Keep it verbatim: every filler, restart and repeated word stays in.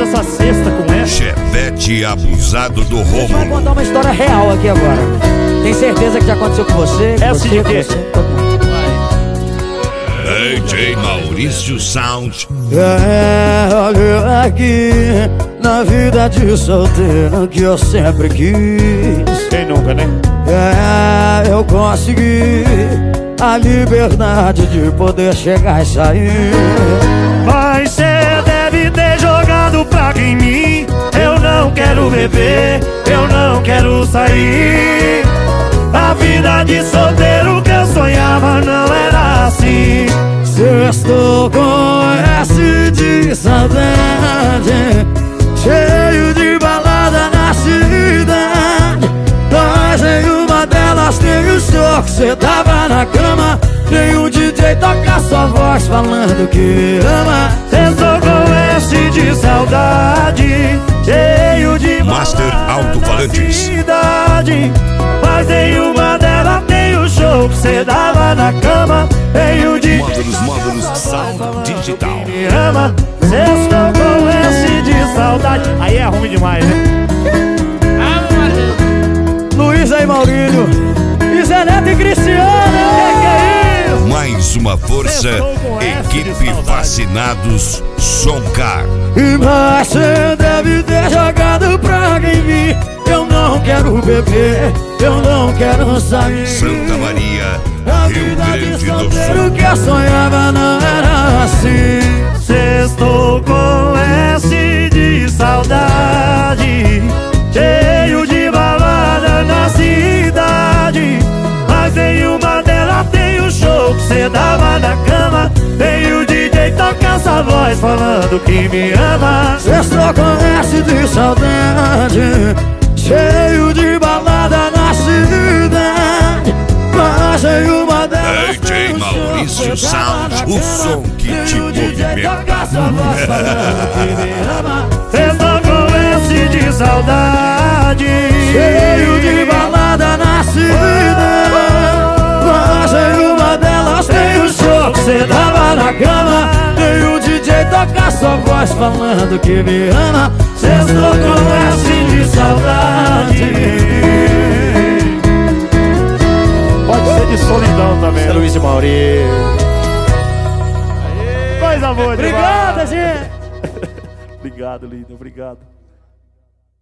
essa cesta com essa. Chevette abusado do A gente vai Rômulo. contar uma história real aqui agora. Tem certeza que já aconteceu com você? Com É você, assim de com quê? você, todo mundo. D J Maurício Sound. É, olha aqui, na vida de solteiro que eu sempre quis. Quem nunca, né? É, eu consegui a liberdade de poder chegar e sair. Mas cê deve ter jogado praga em mim. Eu não quero beber, eu não quero sair. A vida de solteiro que eu sonhava não era assim. Estou com S de saudade, cheio de balada na cidade. Mas em uma delas tem o show que cê tava na cama. Tem um D J toca sua voz falando que ama. Estou com S de saudade, cheio de Master balada na Alto-Falantes. cidade. Mas em uma delas tem o show que cê dava na cama. Tem o D J Módulos, módulos, sound digital. me ama. Estou com S de saudade. Aí é ruim demais, né? Luiz aí, Maurílio, e Zé Neto e Cristiano. Que que é isso? Mais uma força. Estou com essa de Equipe saudade. Vacinados Soncar. E você deve ter jogado praga em mim. Eu não quero beber, eu não quero sair. Santa Maria, A Rio vida de Grande do solteiro Sul. que eu sonhava não era assim. Sextou com S de saudade, cheio de balada na cidade. Mas em uma delas tem o show que cê dava na cama. Tem o D J toca essa voz falando que me ama. Estou com S de saudade, cheio de balada na cidade. Mas em uma delas D J tem o show Maurício que cê tava Sound, na o cama. som que Tem te o D J movimenta. toca essa voz falando que me ama. Sextou com S de saudade, Cheio de balada na cidade. Mas em uma delas tem o show que cê tava na cama. Tem o D J toca sua voz falando que me ama. Sextou com S de saudade. pode ser de solidão também. É Luiz e Maurício. Coisa boa demais. Obrigado, gente. Obrigado, lindo. Obrigado.